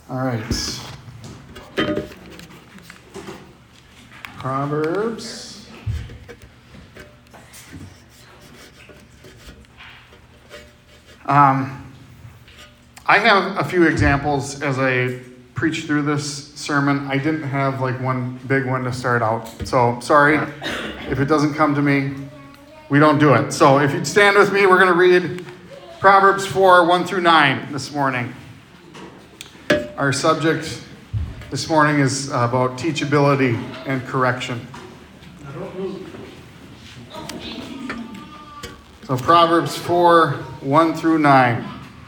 All right. Proverbs. I have a few examples as I preach through this sermon. I didn't have like one big one to start out. So sorry if it doesn't come to me. We don't do it. So if you'd stand with me, we're going to read Proverbs 4, 1 through 9 this morning. Our subject this morning is about teachability and correction. So Proverbs 4, 1 through 9.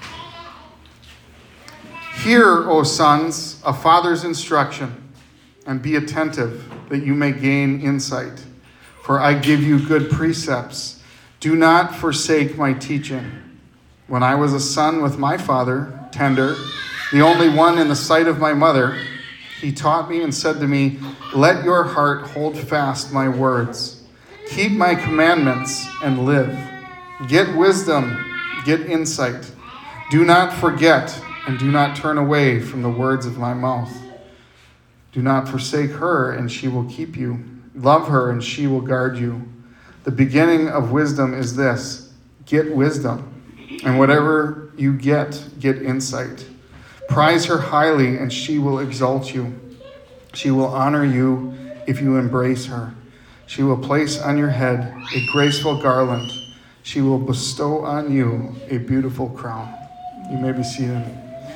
Hear, O sons, a father's instruction, and be attentive that you may gain insight. For I give you good precepts. Do not forsake my teaching. When I was a son with my father, tender, the only one in the sight of my mother, he taught me and said to me, let your heart hold fast my words. Keep my commandments and live. Get wisdom, get insight. Do not forget and do not turn away from the words of my mouth. Do not forsake her, and she will keep you. Love her, and she will guard you. The beginning of wisdom is this: get wisdom, and whatever you get insight. Prize her highly, and she will exalt you. She will honor you if you embrace her. She will place on your head a graceful garland. She will bestow on you a beautiful crown. You may be seated.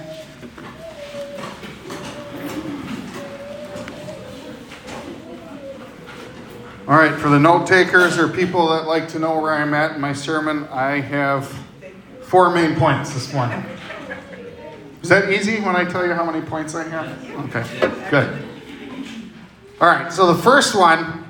All right, for the note takers or people that like to know where I'm at in my sermon, I have 4 main points this morning. Is that easy when I tell you how many points I have? Okay, good. All right, so the first one,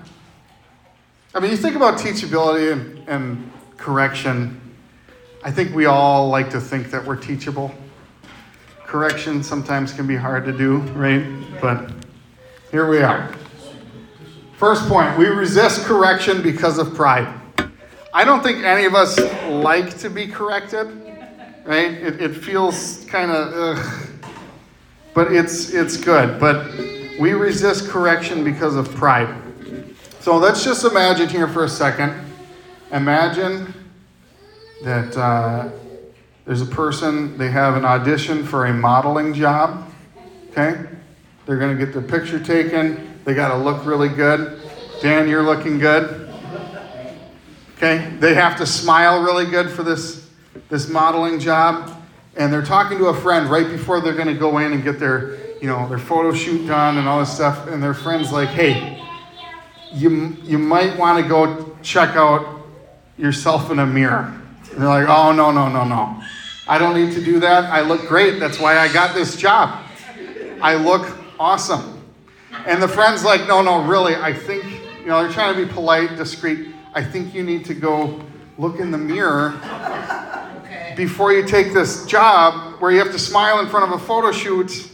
I mean, you think about teachability and correction. I think we all like to think that we're teachable. Correction sometimes can be hard to do, right? But here we are. First point, we resist correction because of pride. I don't think any of us like to be corrected, right? It feels kind of, ugh, but it's good. But we resist correction because of pride. So let's just imagine here for a second. Imagine that there's a person, they have an audition for a modeling job, okay? They're going to get their picture taken. They got to look really good. Dan, you're looking good. Okay? They have to smile really good for this modeling job. And they're talking to a friend right before they're going to go in and get their photo shoot done and all this stuff. And their friend's like, hey, you might want to go check out yourself in a mirror. And they're like, oh, no. I don't need to do that. I look great. That's why I got this job. I look awesome. And the friend's like, no, really, I think, they're trying to be polite, discreet. I think you need to go look in the mirror before you take this job where you have to smile in front of a photo shoot.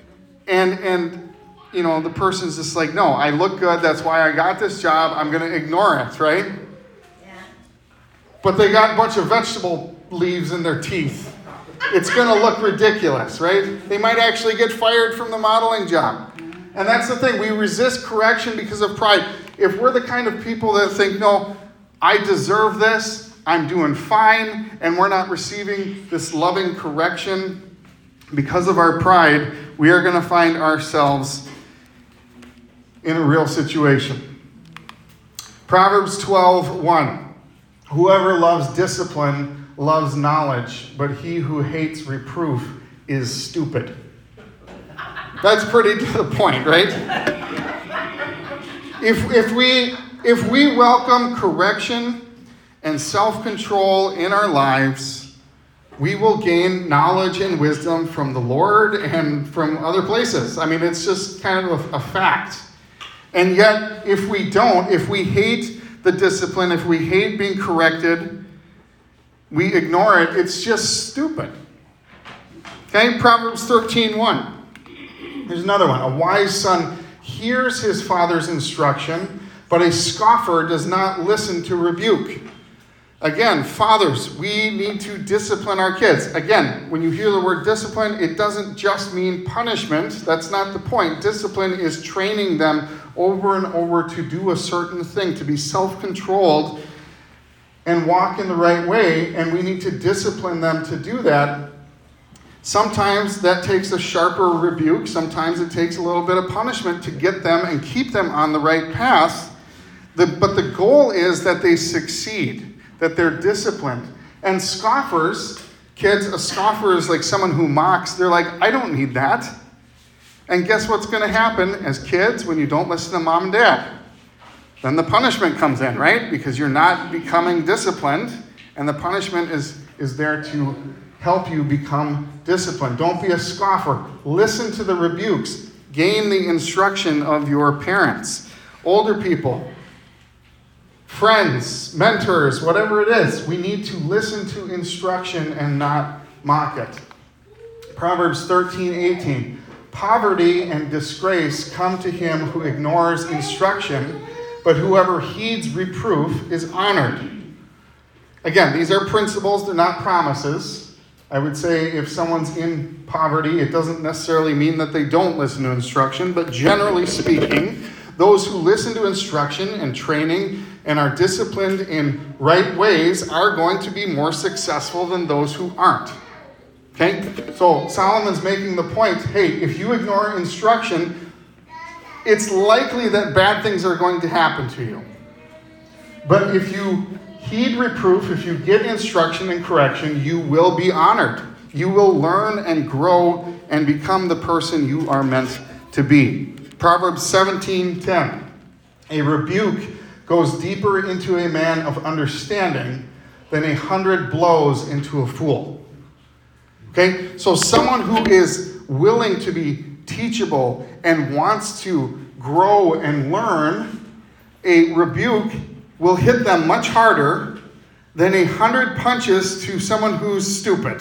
And the person's just like, no, I look good. That's why I got this job. I'm going to ignore it, right? Yeah. But they got a bunch of vegetable leaves in their teeth. It's going to look ridiculous, right? They might actually get fired from the modeling job. And that's the thing. We resist correction because of pride. If we're the kind of people that think, no, I deserve this, I'm doing fine, and we're not receiving this loving correction because of our pride, we are going to find ourselves in a real situation. Proverbs 12:1. Whoever loves discipline loves knowledge, but he who hates reproof is stupid. That's pretty to the point, right? If we welcome correction and self-control in our lives, we will gain knowledge and wisdom from the Lord and from other places. I mean, it's just kind of a fact. And yet, if we don't, if we hate the discipline, if we hate being corrected, we ignore it, it's just stupid. Okay, Proverbs 13:1. Here's another one. A wise son hears his father's instruction, but a scoffer does not listen to rebuke. Again, fathers, we need to discipline our kids. Again, when you hear the word discipline, it doesn't just mean punishment. That's not the point. Discipline is training them over and over to do a certain thing, to be self-controlled and walk in the right way, and we need to discipline them to do that. Sometimes that takes a sharper rebuke. Sometimes it takes a little bit of punishment to get them and keep them on the right path. But the goal is that they succeed, that they're disciplined. And scoffers, kids, a scoffer is like someone who mocks. They're like, I don't need that. And guess what's going to happen as kids when you don't listen to mom and dad? Then the punishment comes in, right? Because you're not becoming disciplined, and the punishment is there to help you become disciplined. Don't be a scoffer. Listen to the rebukes. Gain the instruction of your parents. Older people, friends, mentors, whatever it is, we need to listen to instruction and not mock it. Proverbs 13:18. Poverty and disgrace come to him who ignores instruction, but whoever heeds reproof is honored. Again, these are principles, they're not promises. I would say if someone's in poverty, it doesn't necessarily mean that they don't listen to instruction, but generally speaking, those who listen to instruction and training and are disciplined in right ways are going to be more successful than those who aren't. Okay? So Solomon's making the point, hey, if you ignore instruction, it's likely that bad things are going to happen to you. But if you heed reproof, if you get instruction and correction, you will be honored. You will learn and grow and become the person you are meant to be. Proverbs 17:10. A rebuke goes deeper into a man of understanding than 100 blows into a fool. Okay? So someone who is willing to be teachable and wants to grow and learn, a rebuke will hit them much harder than 100 punches to someone who's stupid.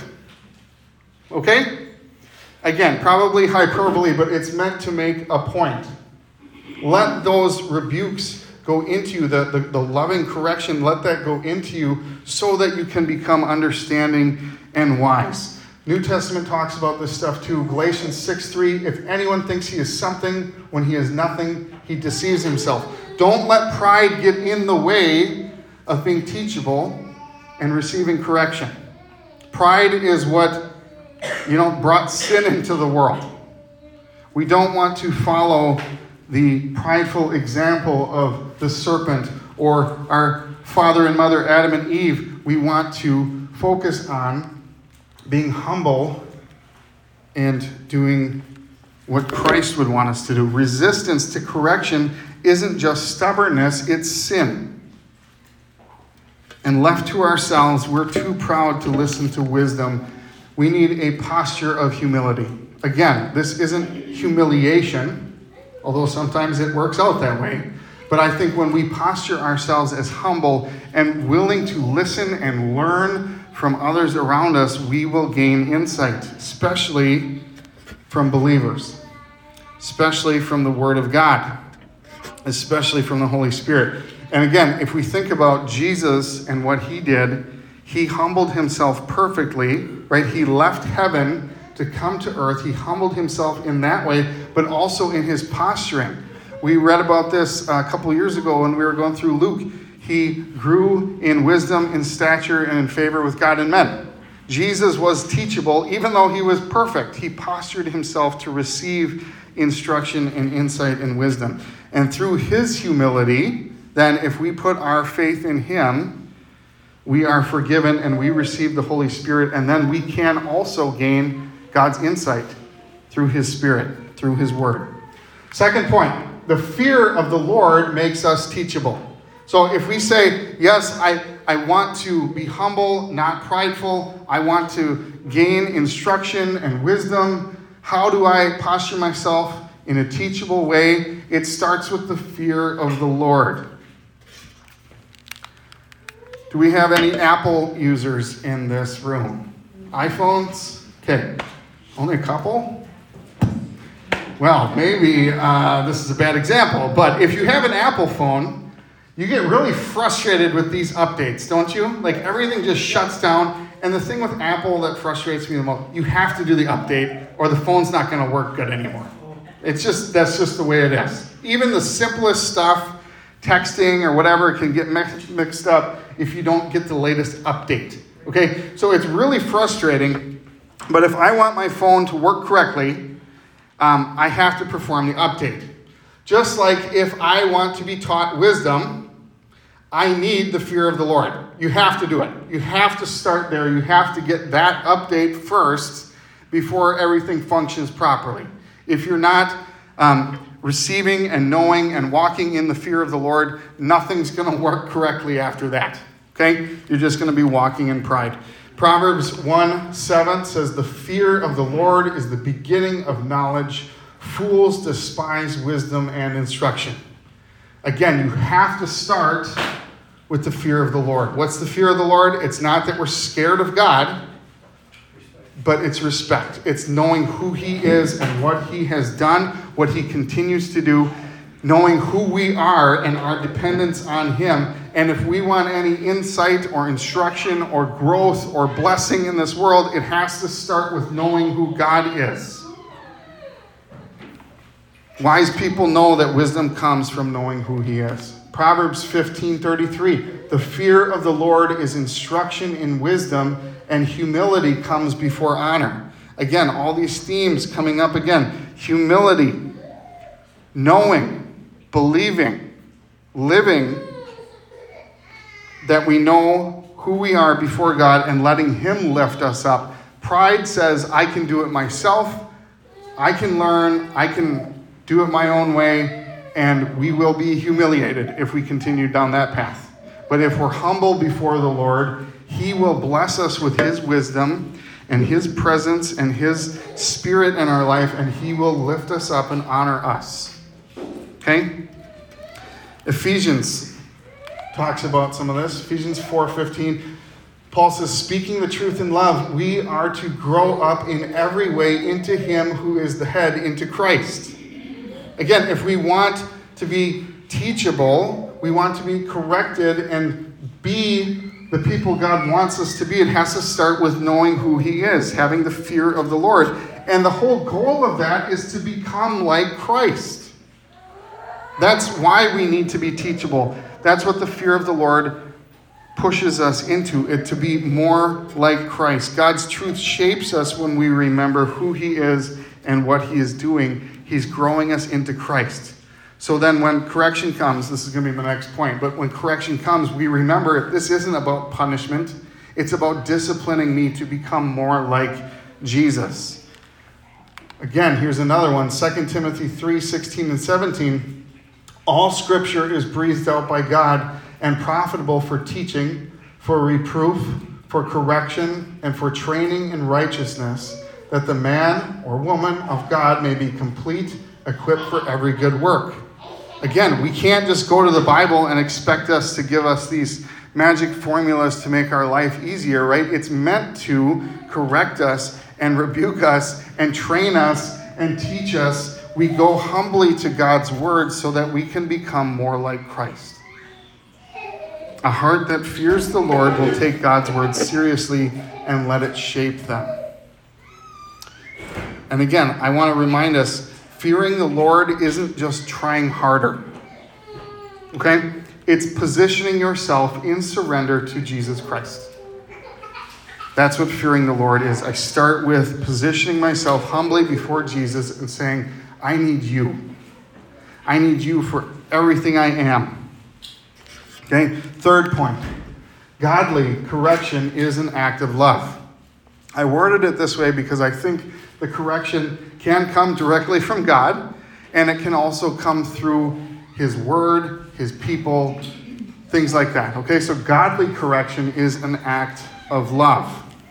Okay? Again, probably hyperbole, but it's meant to make a point. Let those rebukes go into you, the loving correction, let that go into you so that you can become understanding and wise. New Testament talks about this stuff too. Galatians 6:3, if anyone thinks he is something when he is nothing, he deceives himself. Don't let pride get in the way of being teachable and receiving correction. Pride is what, brought sin into the world. We don't want to follow the prideful example of the serpent or our father and mother Adam and Eve. We want to focus on being humble and doing what Christ would want us to do. Resistance to correction isn't just stubbornness, it's sin. And left to ourselves, we're too proud to listen to wisdom. We need a posture of humility. Again, this isn't humiliation, although sometimes it works out that way. But I think when we posture ourselves as humble and willing to listen and learn from others around us, we will gain insight, especially from believers, especially from the Word of God, especially from the Holy Spirit. And again, if we think about Jesus and what he did, he humbled himself perfectly, right? He left heaven to come to earth. He humbled himself in that way, but also in his posturing. We read about this a couple years ago when we were going through Luke. He grew in wisdom, in stature, and in favor with God and men. Jesus was teachable, even though he was perfect. He postured himself to receive instruction and insight and wisdom. And through his humility, then if we put our faith in him, we are forgiven and we receive the Holy Spirit. And then we can also gain God's insight through his Spirit, through his word. Second point, the fear of the Lord makes us teachable. So if we say, yes, I want to be humble, not prideful. I want to gain instruction and wisdom. How do I posture myself in a teachable way? It starts with the fear of the Lord. Do we have any Apple users in this room? iPhones? Okay. Only a couple? Well, maybe this is a bad example, but if you have an Apple phone, You get really frustrated with these updates, don't you? Like everything just shuts down. And the thing with Apple that frustrates me the most, you have to do the update or the phone's not going to work good anymore. That's just the way it is. Even the simplest stuff, texting or whatever, can get mixed up if you don't get the latest update. Okay, so it's really frustrating. But if I want my phone to work correctly, I have to perform the update. Just like if I want to be taught wisdom, I need the fear of the Lord. You have to do it. You have to start there. You have to get that update first before everything functions properly. If you're not receiving and knowing and walking in the fear of the Lord, nothing's going to work correctly after that. Okay? You're just going to be walking in pride. Proverbs 1:7 says, "The fear of the Lord is the beginning of knowledge. Fools despise wisdom and instruction." Again, you have to start with the fear of the Lord. What's the fear of the Lord? It's not that we're scared of God, but it's respect. It's knowing who He is and what He has done, what He continues to do, knowing who we are and our dependence on Him. And if we want any insight or instruction or growth or blessing in this world, it has to start with knowing who God is. Wise people know that wisdom comes from knowing who He is. Proverbs 15:33, "The fear of the Lord is instruction in wisdom, and humility comes before honor." Again, all these themes coming up again. Humility, knowing, believing, living that we know who we are before God and letting Him lift us up. Pride says, I can do it myself, I can learn, I can do it my own way, and we will be humiliated if we continue down that path. But if we're humble before the Lord, He will bless us with His wisdom and His presence and His Spirit in our life, and He will lift us up and honor us. Okay? Ephesians talks about some of this. Ephesians 4:15. Paul says, "Speaking the truth in love, we are to grow up in every way into Him who is the head, into Christ." Again, if we want to be teachable, we want to be corrected and be the people God wants us to be, it has to start with knowing who He is, having the fear of the Lord. And the whole goal of that is to become like Christ. That's why we need to be teachable. That's what the fear of the Lord pushes us into, it to be more like Christ. God's truth shapes us when we remember who He is and what He is doing. He's growing us into Christ. So then when correction comes, this is going to be my next point, but when correction comes, we remember this isn't about punishment. It's about disciplining me to become more like Jesus. Again, here's another one, 2 Timothy 3:16 and 17. "All Scripture is breathed out by God and profitable for teaching, for reproof, for correction, and for training in righteousness, that the man or woman of God may be complete, equipped for every good work." Again, we can't just go to the Bible and expect us to give us these magic formulas to make our life easier, right? It's meant to correct us and rebuke us and train us and teach us. We go humbly to God's word so that we can become more like Christ. A heart that fears the Lord will take God's word seriously and let it shape them. And again, I want to remind us, fearing the Lord isn't just trying harder. Okay? It's positioning yourself in surrender to Jesus Christ. That's what fearing the Lord is. I start with positioning myself humbly before Jesus and saying, I need you. I need you for everything I am. Okay? Third point. Godly correction is an act of love. I worded it this way because I think the correction can come directly from God, and it can also come through His Word, His people, things like that. Okay, so godly correction is an act of love.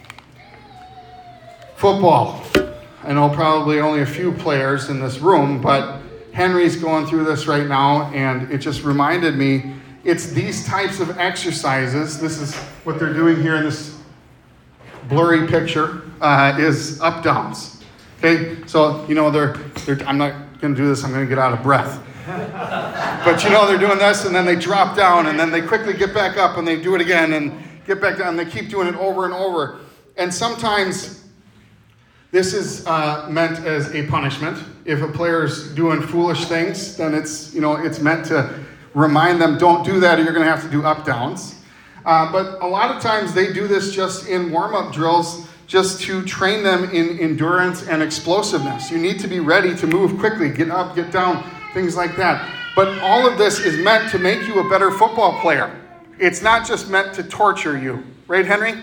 Football. I know probably only a few players in this room, but Henry's going through this right now, and it just reminded me, it's these types of exercises, this is what they're doing here in this blurry picture, is up-downs. Okay, so, they're I'm not going to do this, I'm going to get out of breath. But they're doing this, and then they drop down, and then they quickly get back up, and they do it again, and get back down, and they keep doing it over and over. And sometimes this is meant as a punishment. If a player's doing foolish things, then it's meant to remind them, don't do that, or you're going to have to do up-downs. But a lot of times they do this just in warm-up drills, just to train them in endurance and explosiveness. You need to be ready to move quickly, get up, get down, things like that. But all of this is meant to make you a better football player. It's not just meant to torture you. Right, Henry?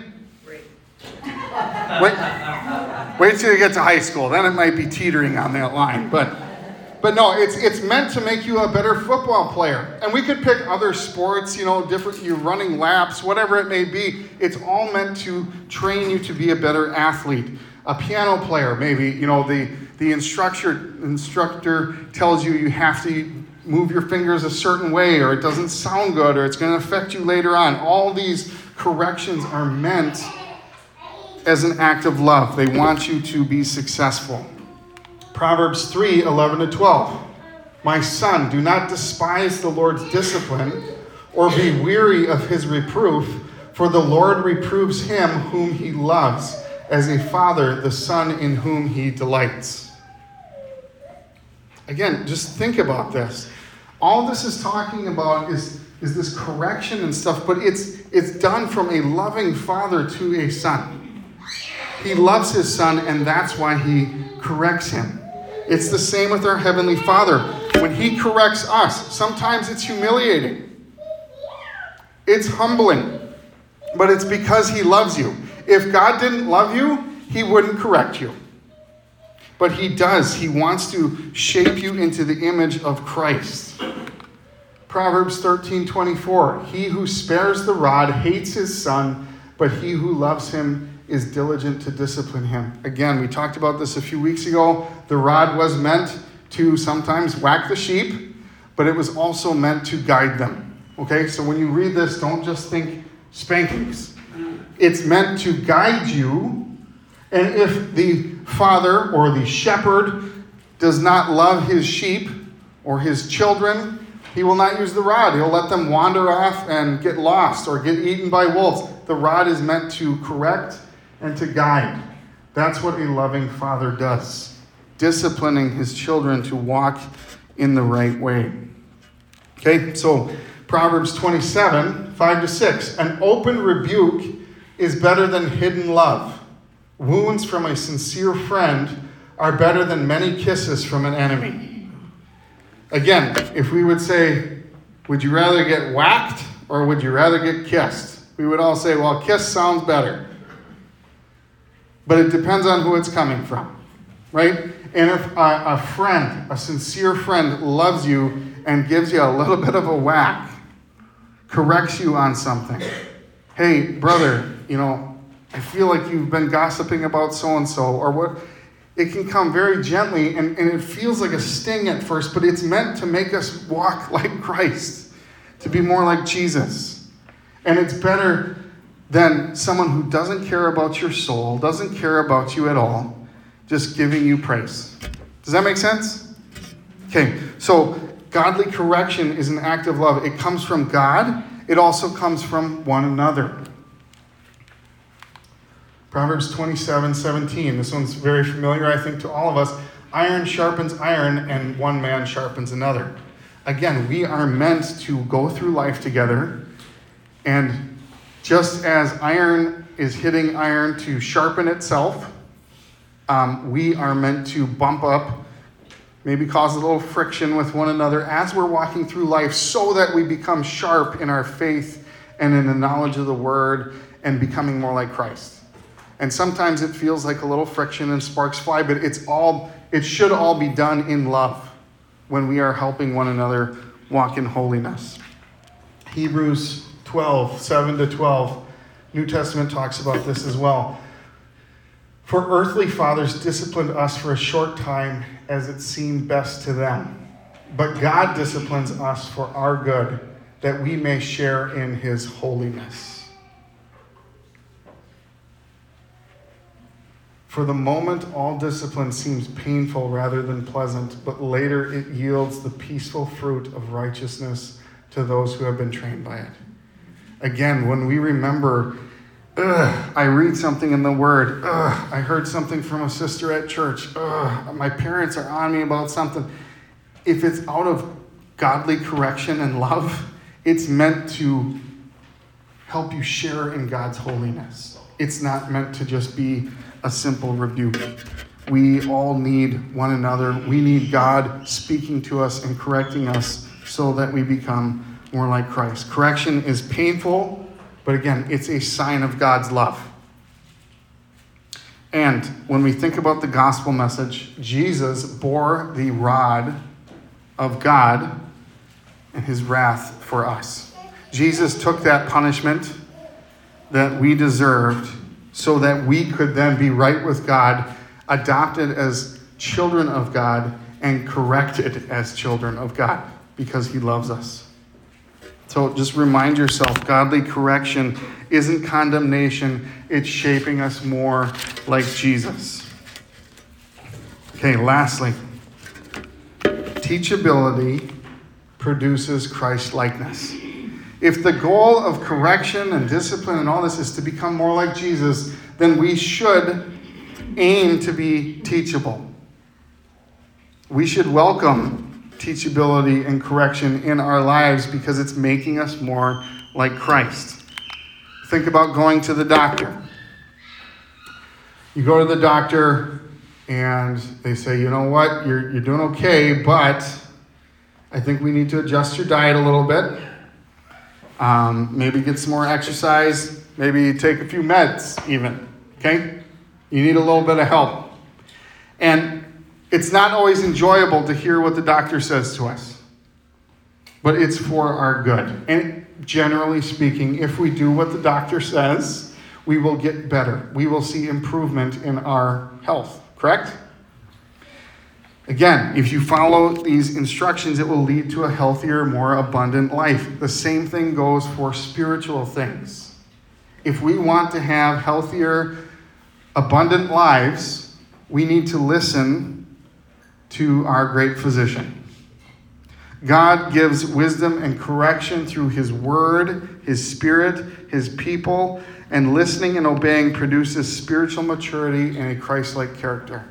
Wait till you get to high school. Then it might be teetering on that line. But no, it's meant to make you a better football player. And we could pick other sports, different, you're running laps, whatever it may be. It's all meant to train you to be a better athlete. A piano player, maybe, the instructor tells you have to move your fingers a certain way, or it doesn't sound good, or it's going to affect you later on. All these corrections are meant as an act of love. They want you to be successful. Proverbs 3:11-12. My son, do not despise the Lord's discipline, or be weary of his reproof, for the Lord reproves him whom he loves, as a father the son in whom he delights. Again, just think about this. All this is talking about is this correction and stuff, but it's done from a loving father to a son. He loves his son, and that's why he corrects him. It's the same with our Heavenly Father. When he corrects us, sometimes it's humiliating. It's humbling, but it's because he loves you. If God didn't love you, he wouldn't correct you. But he does. He wants to shape you into the image of Christ. Proverbs 13:24. He who spares the rod hates his son, but he who loves him is diligent to discipline him. Again, we talked about this a few weeks ago. The rod was meant to sometimes whack the sheep, but it was also meant to guide them. Okay, so when you read this, don't just think spankings. It's meant to guide you. And if the father or the shepherd does not love his sheep or his children, he will not use the rod. He'll let them wander off and get lost or get eaten by wolves. The rod is meant to correct and to guide. That's what a loving father does, disciplining his children to walk in the right way. Okay, so Proverbs 27, 5-6. An open rebuke is better than hidden love. Wounds from a sincere friend are better than many kisses from an enemy. Again, if we would say, would you rather get whacked or would you rather get kissed? We would all say, well, kiss sounds better. But it depends on who it's coming from, right? And if a friend, a sincere friend, loves you and gives you a little bit of a whack, corrects you on something. Hey, brother, I feel like you've been gossiping about so-and-so, or what. It can come very gently, and it feels like a sting at first, but it's meant to make us walk like Christ, to be more like Jesus. And it's better than someone who doesn't care about your soul, doesn't care about you at all, just giving you praise. Does that make sense? Okay, so godly correction is an act of love. It comes from God. It also comes from one another. Proverbs 27:17. This one's very familiar, I think, to all of us. Iron sharpens iron, and one man sharpens another. Again, we are meant to go through life together, and just as iron is hitting iron to sharpen itself, we are meant to bump up, maybe cause a little friction with one another as we're walking through life, so that we become sharp in our faith and in the knowledge of the Word and becoming more like Christ. And sometimes it feels like a little friction and sparks fly, but it should all be done in love when we are helping one another walk in holiness. Hebrews 12, 7-12. New Testament talks about this as well. For earthly fathers disciplined us for a short time as it seemed best to them. But God disciplines us for our good, that we may share in his holiness. For the moment, all discipline seems painful rather than pleasant, but later it yields the peaceful fruit of righteousness to those who have been trained by it. Again, when we remember, I read something in the Word, I heard something from a sister at church, my parents are on me about something. If it's out of godly correction and love, it's meant to help you share in God's holiness. It's not meant to just be a simple rebuke. We all need one another. We need God speaking to us and correcting us so that we become more like Christ. Correction is painful, but again, it's a sign of God's love. And when we think about the gospel message, Jesus bore the rod of God and his wrath for us. Jesus took that punishment that we deserved so that we could then be right with God, adopted as children of God, and corrected as children of God because he loves us. So just remind yourself, godly correction isn't condemnation, it's shaping us more like Jesus. Okay, lastly, teachability produces Christ-likeness. If the goal of correction and discipline and all this is to become more like Jesus, then we should aim to be teachable. We should welcome teachability and correction in our lives because it's making us more like Christ. Think about going to the doctor. You go to the doctor and they say, you know what, you're doing okay, but I think we need to adjust your diet a little bit. Maybe get some more exercise, maybe take a few meds even, okay? You need a little bit of help. And it's not always enjoyable to hear what the doctor says to us, but it's for our good. And generally speaking, if we do what the doctor says, we will get better. We will see improvement in our health, correct? Again, if you follow these instructions, it will lead to a healthier, more abundant life. The same thing goes for spiritual things. If we want to have healthier, abundant lives, we need to listen to our great physician. God gives wisdom and correction through his word, his spirit, his people, and listening and obeying produces spiritual maturity and a Christ-like character.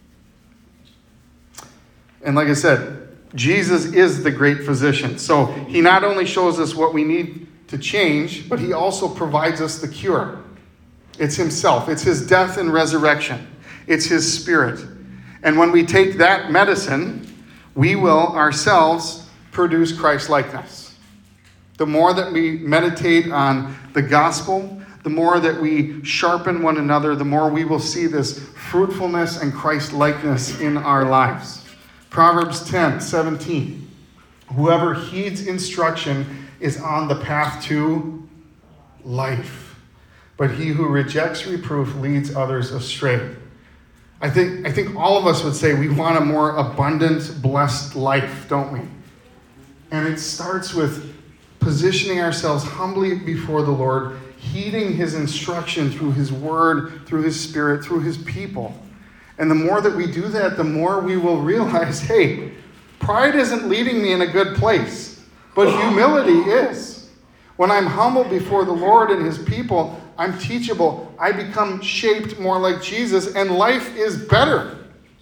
And like I said, Jesus is the great physician. So he not only shows us what we need to change, but he also provides us the cure. It's himself. It's his death and resurrection. It's his spirit. And when we take that medicine, we will ourselves produce Christ-likeness. The more that we meditate on the gospel, the more that we sharpen one another, the more we will see this fruitfulness and Christ-likeness in our lives. Proverbs 10:17. Whoever heeds instruction is on the path to life, but he who rejects reproof leads others astray. I think all of us would say we want a more abundant, blessed life, don't we? And it starts with positioning ourselves humbly before the Lord, heeding his instruction through his word, through his spirit, through his people. And the more that we do that, the more we will realize, hey, pride isn't leading me in a good place, but humility is. When I'm humble before the Lord and his people, I'm teachable. I become shaped more like Jesus, and life is better.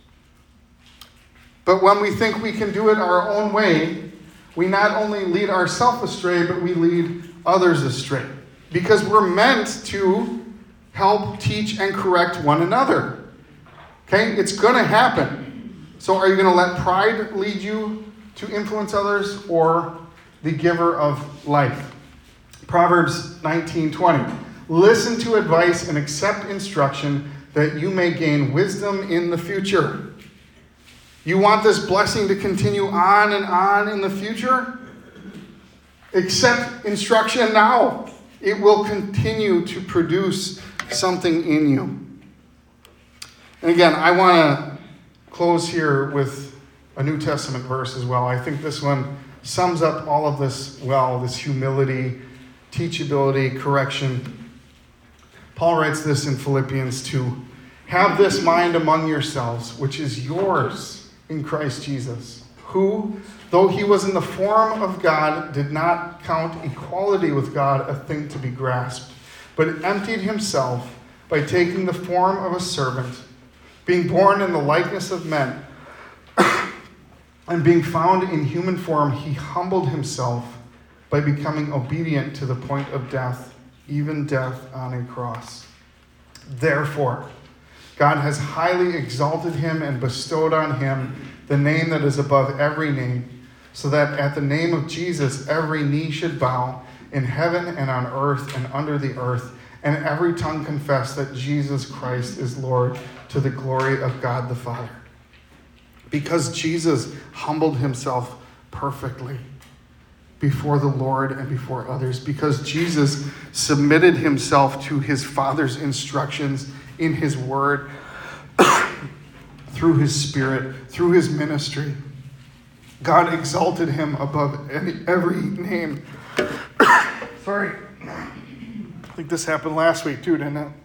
But when we think we can do it our own way, we not only lead ourselves astray, but we lead others astray. Because we're meant to help, teach, and correct one another. Okay? It's going to happen. So are you going to let pride lead you to influence others, or the giver of life? Proverbs 19:20. Listen to advice and accept instruction that you may gain wisdom in the future. You want this blessing to continue on and on in the future? Accept instruction now. It will continue to produce something in you. And again, I want to close here with a New Testament verse as well. I think this one sums up all of this well, this humility, teachability, correction. Paul writes this in Philippians 2. Have this mind among yourselves, which is yours in Christ Jesus, who, though he was in the form of God, did not count equality with God a thing to be grasped, but emptied himself by taking the form of a servant, being born in the likeness of men, and being found in human form, he humbled himself by becoming obedient to the point of death, even death on a cross. Therefore, God has highly exalted him and bestowed on him the name that is above every name, so that at the name of Jesus every knee should bow in heaven and on earth and under the earth, and every tongue confess that Jesus Christ is Lord, to the glory of God the Father. Because Jesus humbled himself perfectly before the Lord and before others, because Jesus submitted himself to his Father's instructions in his word, through his Spirit, through his ministry, God exalted him above every name. Sorry. I think this happened last week too, didn't it?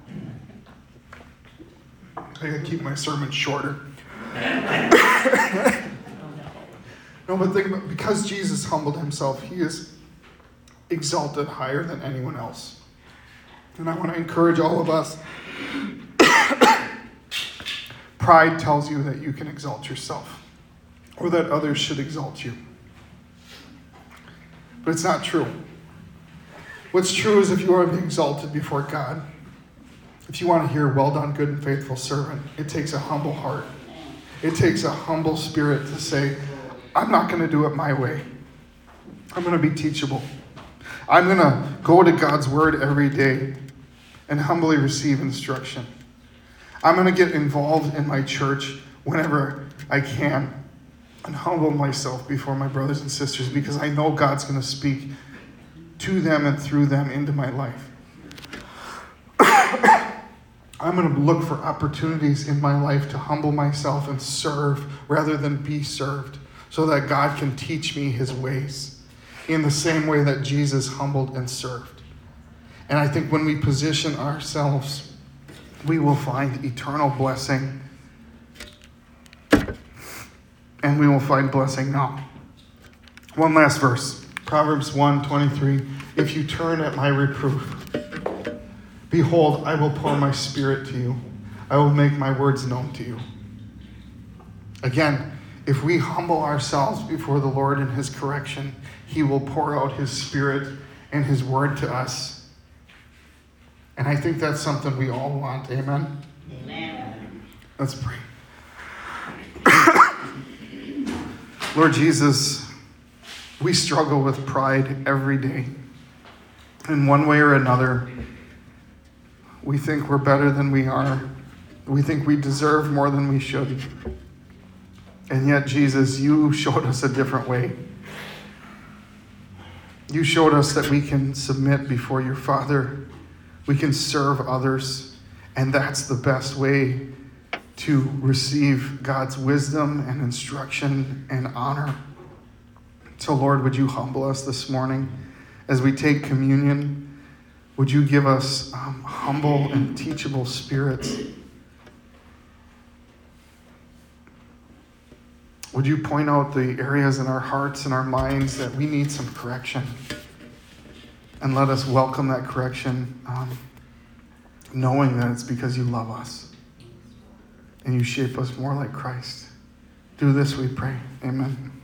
I gotta keep my sermon shorter. No, but think about, because Jesus humbled himself, he is exalted higher than anyone else. And I want to encourage all of us. Pride tells you that you can exalt yourself, or that others should exalt you. But it's not true. What's true is if you are exalted before God, if you want to hear, well done, good and faithful servant, it takes a humble heart. It takes a humble spirit to say, I'm not going to do it my way. I'm going to be teachable. I'm going to go to God's word every day and humbly receive instruction. I'm going to get involved in my church whenever I can and humble myself before my brothers and sisters, because I know God's going to speak to them and through them into my life. I'm going to look for opportunities in my life to humble myself and serve rather than be served, so that God can teach me his ways in the same way that Jesus humbled and served. And I think when we position ourselves, we will find eternal blessing, and we will find blessing now. One last verse, Proverbs 1:23. If you turn at my reproof, behold, I will pour my spirit to you. I will make my words known to you. Again, if we humble ourselves before the Lord in his correction, he will pour out his spirit and his word to us. And I think that's something we all want. Amen? Amen. Let's pray. Lord Jesus, we struggle with pride every day. In one way or another, we think we're better than we are. We think we deserve more than we should. And yet, Jesus, you showed us a different way. You showed us that we can submit before your Father. We can serve others. And that's the best way to receive God's wisdom and instruction and honor. So, Lord, would you humble us this morning as we take communion? Would you give us humble and teachable spirits? Would you point out the areas in our hearts and our minds that we need some correction? And let us welcome that correction, knowing that it's because you love us and you shape us more like Christ. Do this, we pray. Amen.